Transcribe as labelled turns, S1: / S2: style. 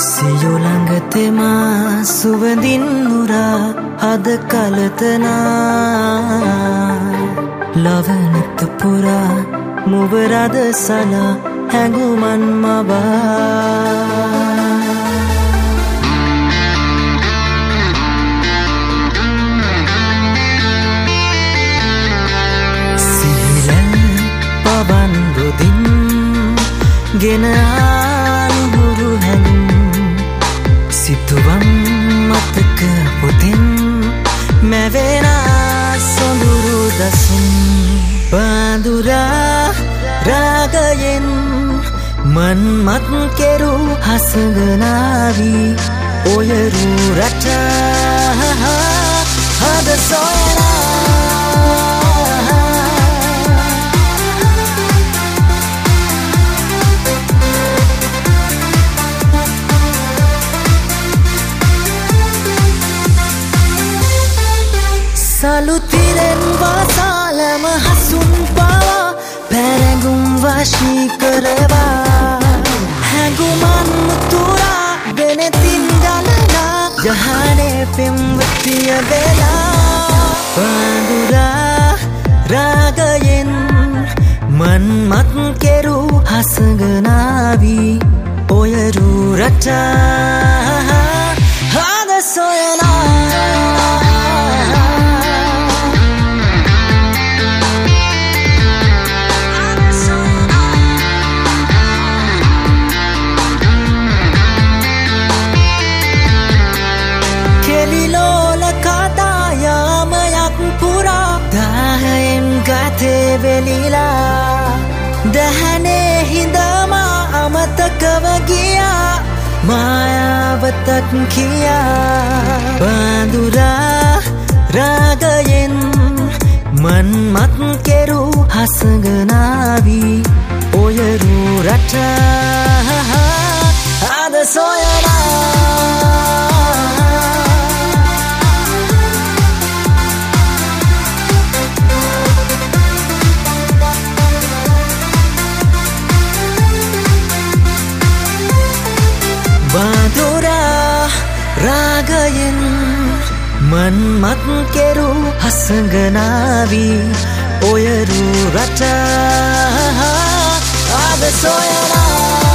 S1: සියුළඟතෙම සුවඳින් නුරා අද කලතනා ලවනත පුරා මුවරද සලා හැඟුමන් මවා පවන් රොදින් ගෙන ආනුහුරු හැඟුම් සිතුවම් මතක පොතෙන් මැවෙන සොඳුරු දසුන් පාදුරා රාගයෙන් මන්මත් කෙරු හසඟනාවි ඔයරු රට හද සොයනා සලුතිරෙන් වාසාලම හසුන් පවා පැරැගුම් වශී කරවා හැඟුමන් මුතුරා ගෙනෙතින් ගලනා ජහනේ පෙම්වතිය වෙලා පාදුරා රාගයෙන් මන්මත් කෙරු හසඟනාවි ඔයරු රට හද සොයනා වෙලිලා දහනේ හිඳමා අමතකව ගියා මායාවතක් කියා පාදුරා රාගයෙන් මන්මත් කෙරු හසඟනාවි ඔයරු රට අද සොයනා පාදුරා රාගයෙන් මන්මත් කෙරු හසඟනාවි ඔයරු රට අද සොයනා